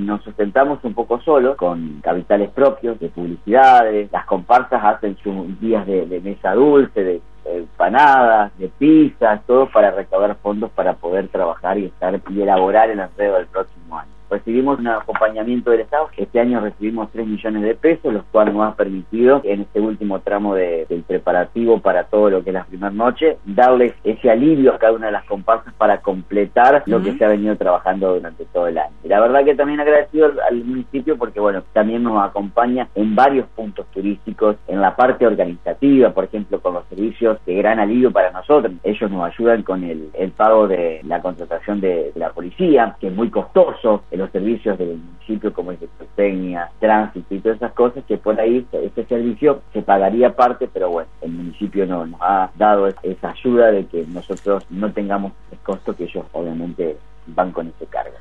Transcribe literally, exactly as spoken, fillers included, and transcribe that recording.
nos sustentamos un poco solos, con capitales propios, de publicidades. Las comparsas hacen sus días de, de mesa dulce, de empanadas, de pizzas, todo para recaudar fondos para poder trabajar y estar y elaborar el enredo del próximo año. Recibimos un acompañamiento del Estado. Este año recibimos tres millones de pesos, los cuales nos ha permitido, en este último tramo de, del preparativo para todo lo que es la primera noche, darles ese alivio a cada una de las comparsas para completar lo uh-huh. que se ha venido trabajando durante todo el año. Y la verdad que también agradecido al, al municipio porque, bueno, también nos acompaña en varios puntos turísticos, en la parte organizativa, por ejemplo, con los servicios de gran alivio para nosotros. Ellos nos ayudan con el, el pago de la contratación de, de la policía, que es muy costoso, los servicios del municipio como inspectecnia, tránsito y todas esas cosas, que por ahí este servicio se pagaría aparte, pero bueno, el municipio no, nos ha dado esa ayuda de que nosotros no tengamos el costo que ellos obviamente van con ese cargo.